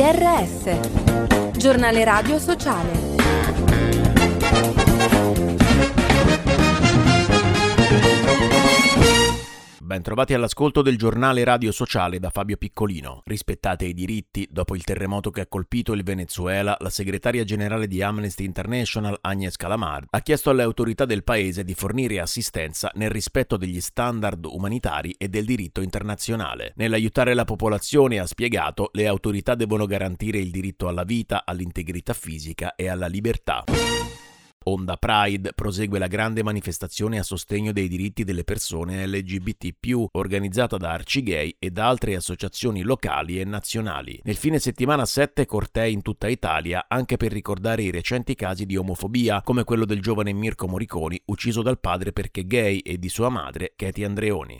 GRS, Giornale Radio Sociale. Bentrovati all'ascolto del Giornale Radio Sociale da Fabio Piccolino. Rispettate i diritti. Dopo il terremoto che ha colpito il Venezuela, la segretaria generale di Amnesty International, Agnes Callamard, ha chiesto alle autorità del paese di fornire assistenza nel rispetto degli standard umanitari e del diritto internazionale. Nell'aiutare la popolazione, ha spiegato, le autorità devono garantire il diritto alla vita, all'integrità fisica e alla libertà. Onda Pride prosegue la grande manifestazione a sostegno dei diritti delle persone LGBT+, organizzata da Arcigay e da altre associazioni locali e nazionali. Nel fine settimana 7 cortei in tutta Italia, anche per ricordare i recenti casi di omofobia, come quello del giovane Mirko Moriconi, ucciso dal padre perché gay, e di sua madre, Katie Andreoni.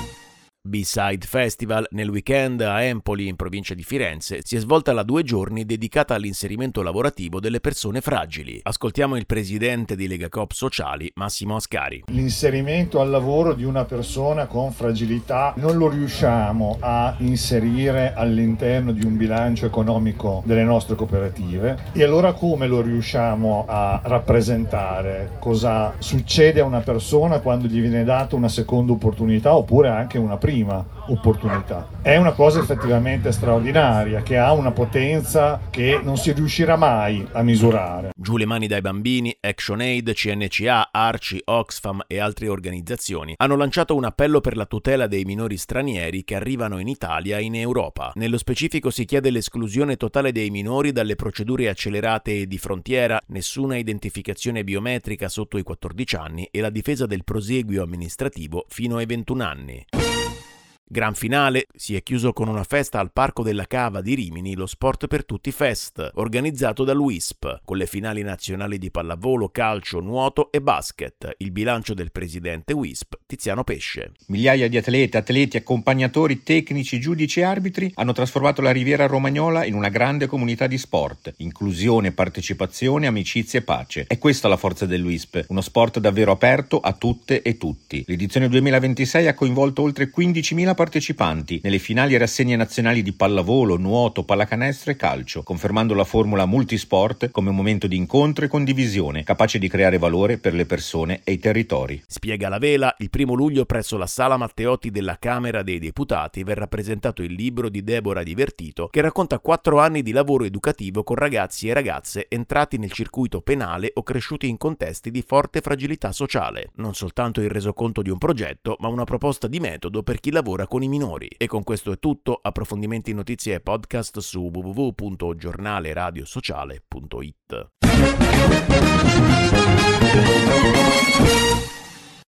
B-Side Festival nel weekend a Empoli, in provincia di Firenze, si è svolta la 2 giorni dedicata all'inserimento lavorativo delle persone fragili. Ascoltiamo il presidente di Legacoop Sociali, Massimo Ascari. L'inserimento al lavoro di una persona con fragilità non lo riusciamo a inserire all'interno di un bilancio economico delle nostre cooperative, e allora come lo riusciamo a rappresentare? Cosa succede a una persona quando gli viene data una seconda opportunità oppure anche una prima opportunità? È una cosa effettivamente straordinaria, che ha una potenza che non si riuscirà mai a misurare. Giù le mani dai bambini, ActionAid, CNCA, ARCI, Oxfam e altre organizzazioni hanno lanciato un appello per la tutela dei minori stranieri che arrivano in Italia e in Europa. Nello specifico si chiede l'esclusione totale dei minori dalle procedure accelerate di frontiera, nessuna identificazione biometrica sotto i 14 anni e la difesa del prosieguo amministrativo fino ai 21 anni. Gran finale, si è chiuso con una festa al Parco della Cava di Rimini, lo Sport per Tutti Fest, organizzato dall'UISP, con le finali nazionali di pallavolo, calcio, nuoto e basket. Il bilancio del presidente UISP, Tiziano Pesce. Migliaia di atleti, accompagnatori, tecnici, giudici e arbitri hanno trasformato la Riviera Romagnola in una grande comunità di sport. Inclusione, partecipazione, amicizia e pace. È questa la forza dell'UISP, uno sport davvero aperto a tutte e tutti. L'edizione 2026 ha coinvolto oltre 15.000 partecipanti nelle finali e rassegne nazionali di pallavolo, nuoto, pallacanestro e calcio, confermando la formula multisport come un momento di incontro e condivisione, capace di creare valore per le persone e i territori. Spiega la Vela, il 1 luglio presso la Sala Matteotti della Camera dei Deputati verrà presentato il libro di Deborah Divertito, che racconta 4 anni di lavoro educativo con ragazzi e ragazze entrati nel circuito penale o cresciuti in contesti di forte fragilità sociale. Non soltanto il resoconto di un progetto, ma una proposta di metodo per chi lavora con i minori. E con questo è tutto. Approfondimenti, notizie e podcast su www.giornaleradiosociale.it.